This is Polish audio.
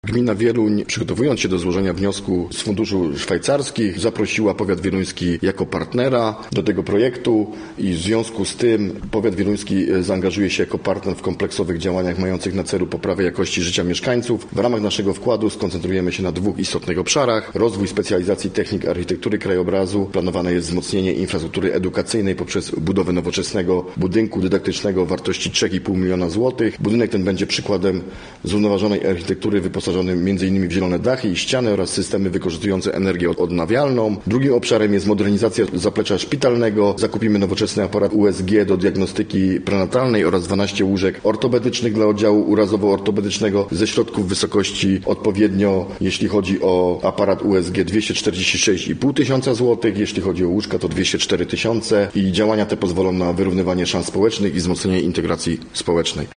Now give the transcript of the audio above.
Gmina Wieluń, przygotowując się do złożenia wniosku z funduszy szwajcarskich, zaprosiła powiat wieluński jako partnera do tego projektu i w związku z tym powiat wieluński zaangażuje się jako partner w kompleksowych działaniach mających na celu poprawę jakości życia mieszkańców. W ramach naszego wkładu skoncentrujemy się na dwóch istotnych obszarach. Rozwój specjalizacji technik architektury krajobrazu. Planowane jest wzmocnienie infrastruktury edukacyjnej poprzez budowę nowoczesnego budynku dydaktycznego o wartości 3,5 miliona złotych. Budynek ten będzie przykładem zrównoważonej architektury wyposażony m.in. w zielone dachy i ściany oraz systemy wykorzystujące energię odnawialną. Drugim obszarem jest modernizacja zaplecza szpitalnego. Zakupimy nowoczesny aparat USG do diagnostyki prenatalnej oraz 12 łóżek ortopedycznych dla oddziału urazowo-ortopedycznego ze środków wysokości odpowiednio, jeśli chodzi o aparat USG 246,5 tysiąca złotych, jeśli chodzi o łóżka to 204 tysiące i działania te pozwolą na wyrównywanie szans społecznych i wzmocnienie integracji społecznej.